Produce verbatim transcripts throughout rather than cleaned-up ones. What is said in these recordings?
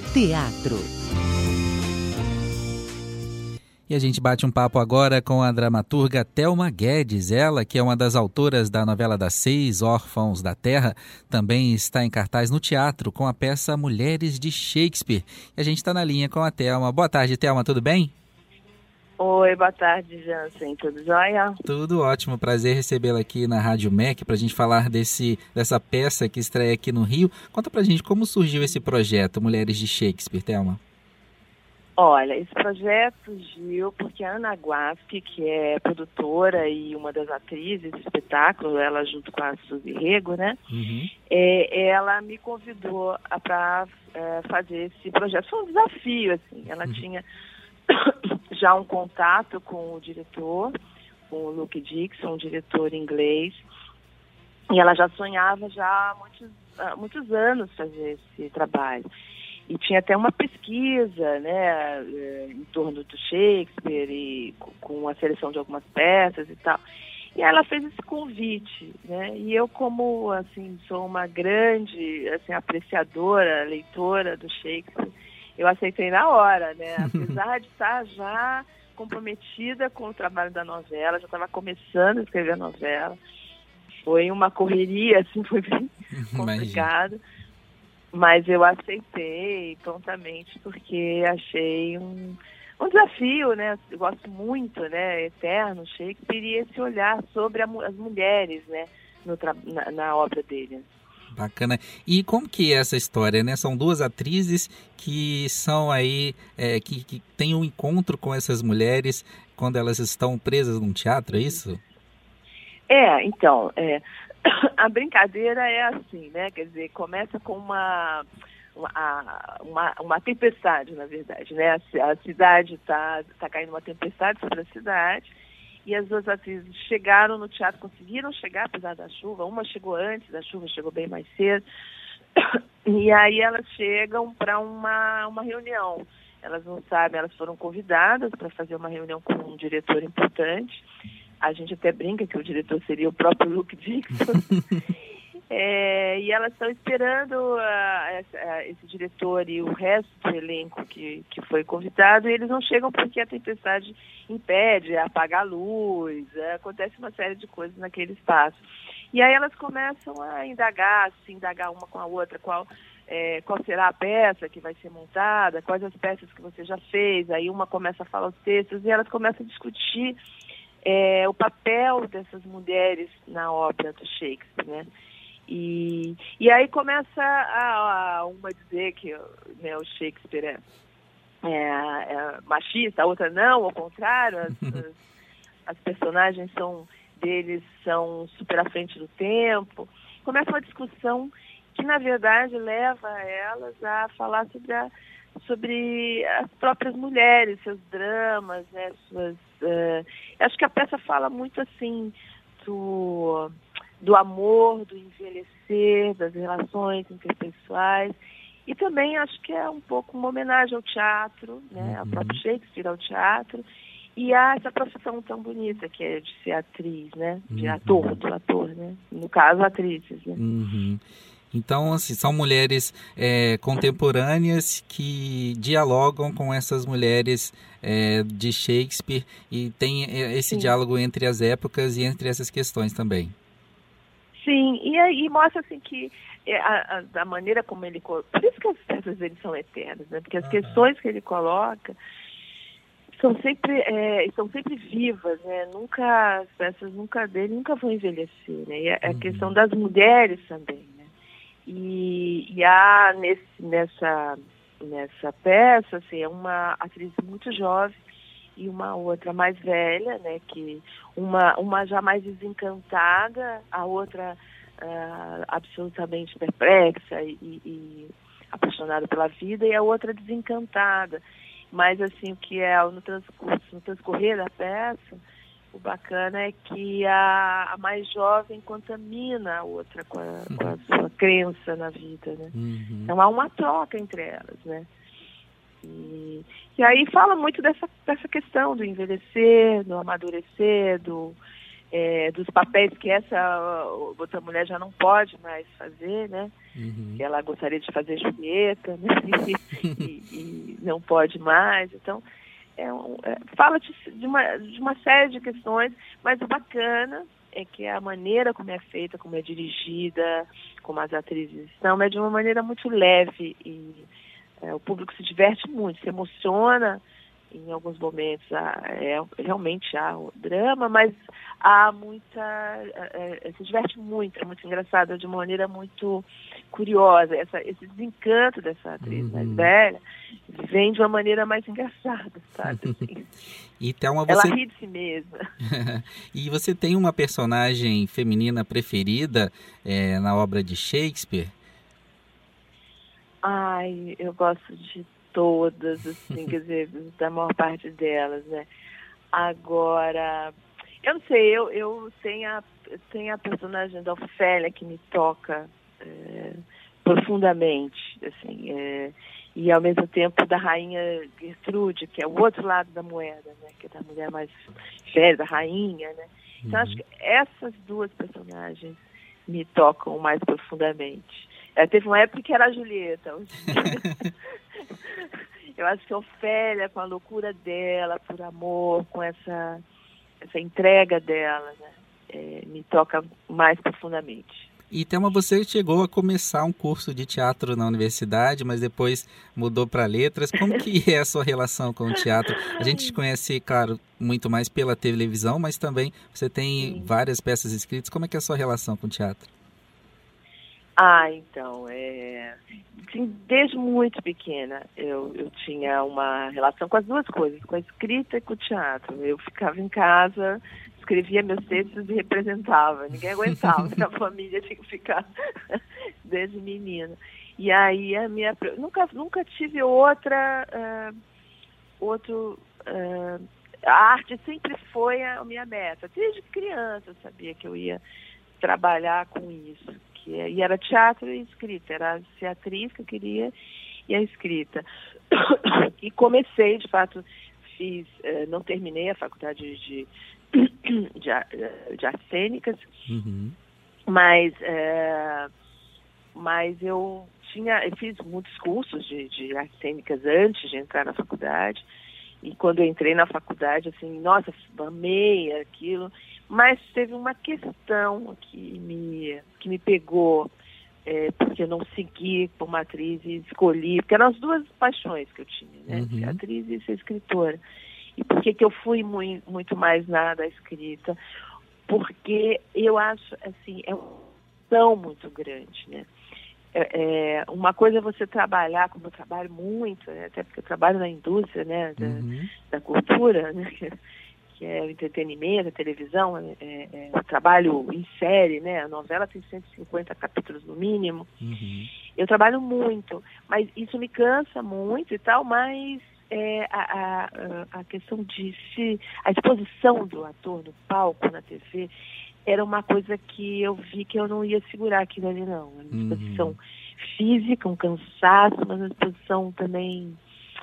Teatro. E a gente bate um papo agora com a dramaturga Thelma Guedes, ela que é uma das autoras da novela das Seis, Órfãos da Terra, também está em cartaz no teatro com a peça Mulheres de Shakespeare. E a gente está na linha com a Thelma. Boa tarde, Thelma, tudo bem? Oi, boa tarde, Jansen, tudo jóia? Tudo ótimo, prazer recebê-la aqui na Rádio M E C para a gente falar desse, dessa peça que estreia aqui no Rio. Conta pra gente como surgiu esse projeto Mulheres de Shakespeare, Thelma. Olha, esse projeto surgiu porque a Ana Guasque, que é produtora e uma das atrizes do espetáculo, ela junto com a Suzy Rego, né? Uhum. É, ela me convidou para é, fazer esse projeto. Foi um desafio, assim. Ela uhum. tinha já um contato com o diretor, com o Luke Dixon, um diretor inglês, e ela já sonhava já há muitos, há muitos anos fazer esse trabalho. E tinha até uma pesquisa, né, em torno do Shakespeare e com a seleção de algumas peças e tal. E ela fez esse convite, né? E eu, como assim, sou uma grande assim, apreciadora, leitora do Shakespeare, eu aceitei na hora, né? Apesar de estar já comprometida com o trabalho da novela, já estava começando a escrever a novela. Foi uma correria, assim, foi bem complicado. Mas eu aceitei prontamente porque achei um, um desafio, né? Eu gosto muito, né? Eterno, Shakespeare, e esse olhar sobre a, as mulheres, né? No tra- na, na obra dele. Bacana. E como que é essa história, né? São duas atrizes que são aí, é, que, que têm um encontro com essas mulheres quando elas estão presas num teatro, é isso? É, então, é, a brincadeira é assim, né? Quer dizer, começa com uma, uma, uma, uma tempestade, na verdade, né? A, a cidade está tá caindo uma tempestade sobre a cidade. E as duas atrizes chegaram no teatro, conseguiram chegar apesar da chuva. Uma chegou antes da chuva, chegou bem mais cedo. E aí elas chegam para uma, uma reunião. Elas não sabem, elas foram convidadas para fazer uma reunião com um diretor importante. A gente até brinca que o diretor seria o próprio Luke Dixon. É, e elas estão esperando uh, esse, uh, esse diretor e o resto do elenco que, que foi convidado, e eles não chegam porque a tempestade impede, apaga a luz, uh, acontece uma série de coisas naquele espaço. E aí elas começam a indagar, se indagar uma com a outra, qual, é, qual será a peça que vai ser montada, quais as peças que você já fez, aí uma começa a falar os textos e elas começam a discutir é, o papel dessas mulheres na obra do Shakespeare, né? E, e aí começa a, a uma dizer que, né, o Shakespeare é, é, é machista, a outra não, ao contrário, as, as, as personagens são, deles são super à frente do tempo. Começa uma discussão que, na verdade, leva elas a falar sobre, a, sobre as próprias mulheres, seus dramas, né, suas, uh, acho que a peça fala muito assim do... do amor, do envelhecer, das relações interpessoais. E também acho que é um pouco uma homenagem ao teatro, né, ao próprio Shakespeare, ao teatro, e a essa profissão tão bonita que é de ser atriz, né, de uhum. ator, do ator, né, no caso, atrizes, né. Uhum. Então, assim, são mulheres é, contemporâneas que dialogam com essas mulheres é, de Shakespeare e tem esse Sim. diálogo entre as épocas e entre essas questões também. Sim, e aí mostra assim que a, a, a maneira como ele... Por isso que as peças dele são eternas, né? Porque as uhum. questões que ele coloca são sempre, é, são sempre vivas, né? Nunca, as peças nunca dele nunca vão envelhecer, né? E a, uhum. a questão das mulheres também, né? E, e há nesse, nessa, nessa peça, assim, é uma atriz muito jovem e uma outra mais velha, né, que uma, uma já mais desencantada, a outra uh, absolutamente perplexa e, e apaixonada pela vida, e a outra desencantada. Mas, assim, o que é no transcurso, no transcorrer da peça, o bacana é que a, a mais jovem contamina a outra com a, com a sua crença na vida, né? Uhum. Então, há uma troca entre elas, né? E, e aí fala muito dessa, dessa questão do envelhecer, do amadurecer, do, é, dos papéis que essa outra mulher já não pode mais fazer, né? Uhum. Que ela gostaria de fazer Julieta, né? e, e, e não pode mais. Então, é um, é, fala de, de, uma, de uma série de questões, mas o bacana é que a maneira como é feita, como é dirigida, como as atrizes estão, é de uma maneira muito leve e é, o público se diverte muito, se emociona. Em alguns momentos há, é, realmente há o drama, mas há muita... É, é, se diverte muito, é muito engraçado, de uma maneira muito curiosa. Essa, esse desencanto dessa atriz uhum. mais velha vem de uma maneira mais engraçada, sabe? Assim. E Thelma, você... Ela ri de si mesma. E você tem uma personagem feminina preferida é, na obra de Shakespeare? Ai, eu gosto de todas, assim, quer dizer, da maior parte delas, né? Agora, eu não sei, eu, eu tenho, a, tenho a personagem da Ofélia que me toca é, profundamente, assim, é, e ao mesmo tempo da rainha Gertrude, que é o outro lado da moeda, né? Que é da mulher mais velha, da rainha, né? Então, uhum. acho que essas duas personagens me tocam mais profundamente. É, teve uma época que era a Julieta. Eu acho que a Ofélia, com a loucura dela, por amor, com essa, essa entrega dela, né, é, me toca mais profundamente. E Thelma, você chegou a começar um curso de teatro na universidade, mas depois mudou para letras. Como que é a sua relação com o teatro? A gente te conhece, claro, muito mais pela televisão, mas também você tem Sim. várias peças escritas. Como é que é a sua relação com o teatro? Ah, então, é... desde muito pequena eu, eu tinha uma relação com as duas coisas, com a escrita e com o teatro. Eu ficava em casa, escrevia meus textos e representava. Ninguém aguentava, a família tinha que ficar desde menina. E aí a minha... Nunca, nunca tive outra... Uh, outro... Uh, a arte sempre foi a minha meta. Desde criança eu sabia que eu ia trabalhar com isso. E era teatro e escrita, era ser atriz que eu queria e a escrita. E comecei, de fato, fiz, não terminei a faculdade de, de, de artes cênicas, uhum. mas, é, mas eu tinha, eu fiz muitos cursos de, de artes cênicas antes de entrar na faculdade. E quando eu entrei na faculdade, assim, nossa, amei aquilo. Mas teve uma questão que me, que me pegou, é, porque eu não segui como atriz e escolhi, porque eram as duas paixões que eu tinha, né? Uhum. Ser atriz e ser escritora. E por que que eu fui muito, muito mais na da escrita? Porque eu acho, assim, é uma questão muito grande, né? É, é, uma coisa é você trabalhar, como eu trabalho muito, né? Até porque eu trabalho na indústria, né? Da, uhum. da cultura, né? Que é o entretenimento, a televisão, é, é, o trabalho em série, né? A novela tem cento e cinquenta capítulos no mínimo. Uhum. Eu trabalho muito, mas isso me cansa muito e tal, mas é, a, a, a questão de se... A exposição do ator no palco, na T V, era uma coisa que eu vi que eu não ia segurar aquilo ali, não. Uma exposição uhum. física, um cansaço, mas uma exposição também...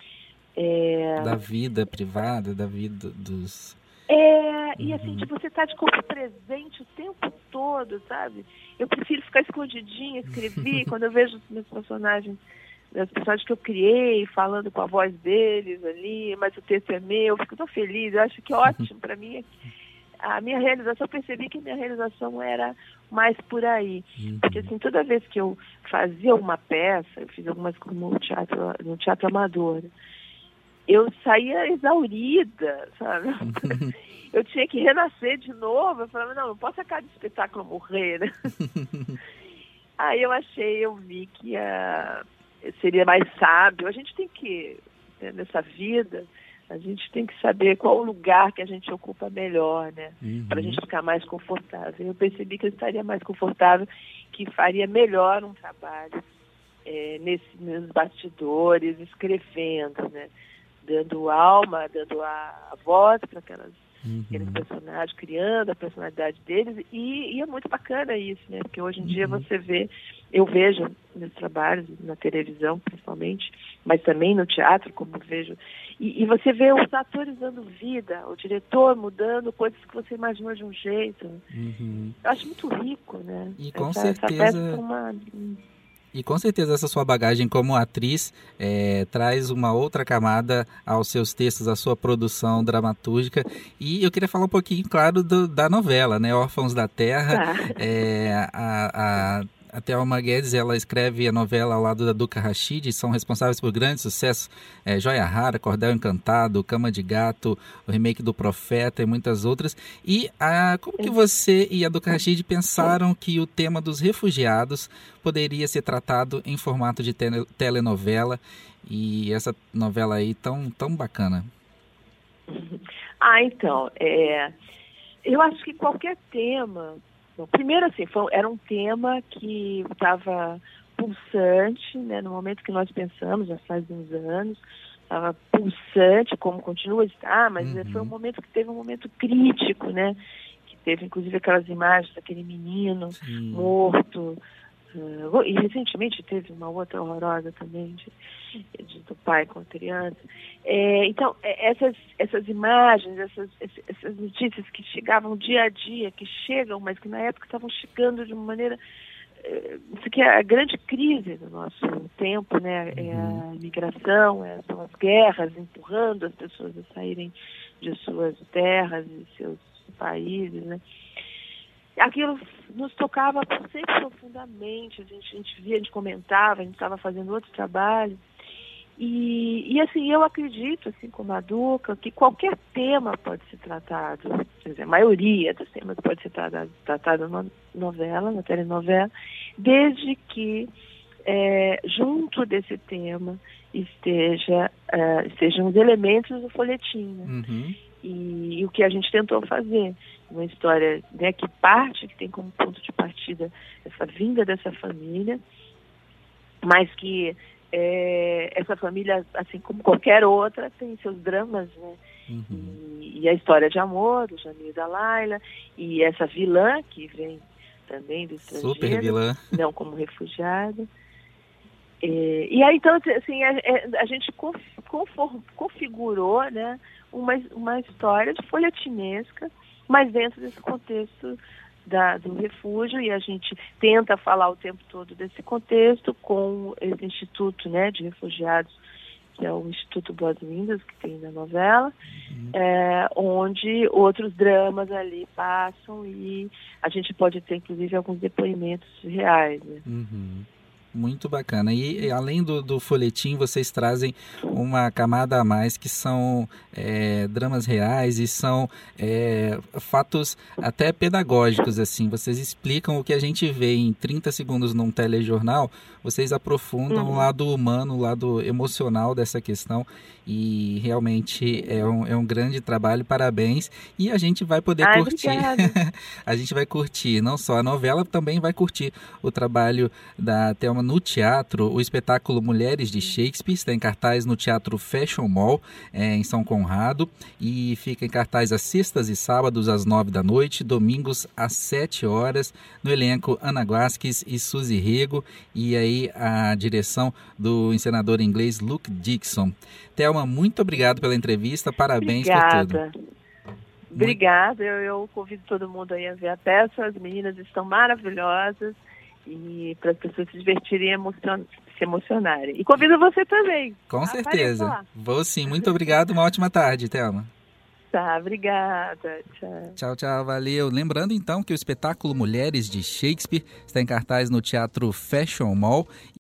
É... Da vida privada, da vida dos... É, e assim, de você estar de corpo presente o tempo todo, sabe? Eu prefiro ficar escondidinha, escrever, quando eu vejo os meus personagens, os personagens que eu criei, falando com a voz deles ali, mas o texto é meu, eu fico tão feliz, eu acho que é ótimo para mim. A minha realização, eu percebi que a minha realização era mais por aí. Uhum. Porque assim, toda vez que eu fazia uma peça, eu fiz algumas no teatro, no teatro amador, eu saía exaurida, sabe? Eu tinha que renascer de novo. Eu falava, não, não posso acabar de espetáculo morrer, né? Aí eu achei, eu vi que uh, seria mais sábio. A gente tem que, né, nessa vida, a gente tem que saber qual o lugar que a gente ocupa melhor, né? Uhum. Para a gente ficar mais confortável. Eu percebi que eu estaria mais confortável, que faria melhor um trabalho é, nesse, nos bastidores, escrevendo, né? Dando alma, dando a, a voz para aquelas Uhum. Aqueles personagens, criando a personalidade deles, e, e é muito bacana isso, né? Porque hoje em uhum. dia você vê, eu vejo meus trabalhos, na televisão principalmente, mas também no teatro, como vejo, e, e você vê os atores dando vida, o diretor mudando coisas que você imaginou de um jeito. Uhum. Eu acho muito rico, né? E com essa, certeza... essa peça é uma... E com certeza essa sua bagagem como atriz é, traz uma outra camada aos seus textos, à sua produção dramatúrgica. E eu queria falar um pouquinho, claro, do, da novela, né? Órfãos da Terra. Tá. É, a, a, a Thelma Guedes, ela escreve a novela ao lado da Duca Rachid, são responsáveis por grandes sucessos, é, Joia Rara, Cordel Encantado, Cama de Gato, o remake do Profeta e muitas outras. E a, como que você e a Duca Rachid pensaram que o tema dos refugiados poderia ser tratado em formato de tele, telenovela, e essa novela aí tão, tão bacana? Ah, então, é, eu acho que qualquer tema... Bom, primeiro, assim, foi, era um tema que estava pulsante, né, no momento que nós pensamos, já faz uns anos, estava pulsante, como continua a estar, mas uhum. foi um momento que teve um momento crítico, né, que teve inclusive aquelas imagens daquele menino Sim. morto, uh, e recentemente teve uma outra horrorosa também, de, de, do pai com a criança. É, então, essas, essas imagens, essas, essas notícias que chegavam dia a dia, que chegam, mas que na época estavam chegando de uma maneira... Isso aqui é a grande crise do nosso tempo, né? É a imigração, é, são as guerras empurrando as pessoas a saírem de suas terras e seus países, né? Aquilo nos tocava sempre profundamente, a gente, a gente via, a gente comentava, a gente estava fazendo outro trabalho. E, e assim, eu acredito, assim como a Duca, que qualquer tema pode ser tratado, quer dizer, a maioria dos temas pode ser tratado, tratado na novela, na telenovela, desde que é, junto desse tema esteja, uh, estejam os elementos do folhetim, né? Uhum. E, e o que a gente tentou fazer, uma história, né, que parte, que tem como ponto de partida essa vinda dessa família, mas que É, essa família, assim como qualquer outra, tem seus dramas, né? Uhum. E, e a história de amor do Jamil e da Laila, e essa vilã que vem também do estrangeiro, super vilã, não como refugiada. E, e aí, então, assim, a, a gente conform, configurou, né, uma, uma história de folhetinesca, mas dentro desse contexto Da, do refúgio, e a gente tenta falar o tempo todo desse contexto com esse instituto, né, de refugiados, que é o Instituto Boas-Vindas, que tem na novela, uhum. é, onde outros dramas ali passam e a gente pode ter, inclusive, alguns depoimentos reais, né? Uhum. Muito bacana. E, e além do, do folhetim, vocês trazem uma camada a mais, que são é, dramas reais e são é, fatos até pedagógicos, assim. Vocês explicam o que a gente vê em trinta segundos num telejornal, vocês aprofundam uhum. o lado humano, o lado emocional dessa questão, e realmente é um, é um grande trabalho, parabéns. E a gente vai poder Ai, curtir, a gente vai curtir não só a novela, também vai curtir o trabalho da Thelma no teatro. O espetáculo Mulheres de Shakespeare está em cartaz no Teatro Fashion Mall, é, em São Conrado, e fica em cartaz às sextas e sábados às nove da noite, domingos às sete horas, no elenco Ana Guasques e Suzy Rego, e aí a direção do encenador inglês Luke Dixon. Thelma, muito obrigado pela entrevista, parabéns Obrigada. por tudo. Obrigada, eu, eu convido todo mundo aí a ver a peça, as meninas estão maravilhosas, e para as pessoas se divertirem e emocion... se emocionarem. E convido você também. Com certeza. Vou sim. Muito obrigado. Uma ótima tarde, Thelma. Tá, obrigada. Tchau. Tchau, tchau. Valeu. Lembrando então que o espetáculo Mulheres de Shakespeare está em cartaz no Teatro Fashion Mall.